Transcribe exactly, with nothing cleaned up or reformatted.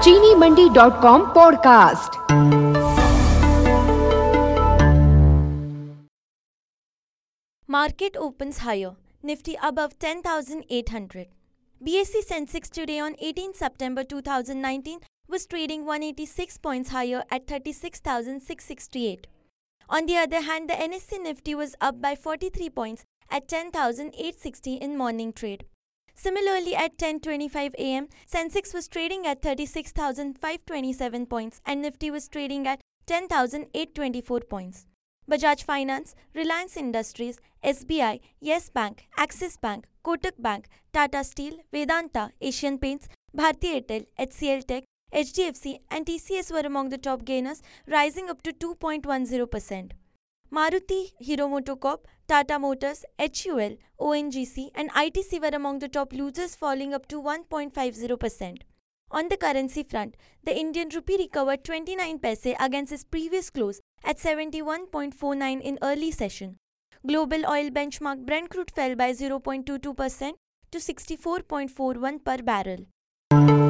चीनी Mandi dot com podcast. Market opens higher, Nifty above ten thousand eight hundred. B S E Sensex today on eighteenth September two thousand nineteen was trading one hundred eighty-six points higher at thirty-six thousand six hundred sixty-eight. On the other hand, the N S E Nifty was up by forty-three points at ten thousand eight hundred sixty in morning trade. Similarly, at ten twenty-five a m, Sensex was trading at thirty-six thousand five hundred twenty-seven points and Nifty was trading at ten thousand eight hundred twenty-four points. Bajaj Finance, Reliance Industries, S B I, Yes Bank, Axis Bank, Kotak Bank, Tata Steel, Vedanta, Asian Paints, Bharti Airtel, H C L Tech, H D F C and T C S were among the top gainers, rising up to two point one zero percent. Maruti, Hero MotoCorp, Tata Motors, H U L, O N G C and I T C were among the top losers, falling up to one point five zero percent. On the currency front, the Indian rupee recovered twenty-nine paise against its previous close at seventy-one point four nine in early session. Global oil benchmark Brent crude fell by zero point two two percent to sixty-four point four one per barrel.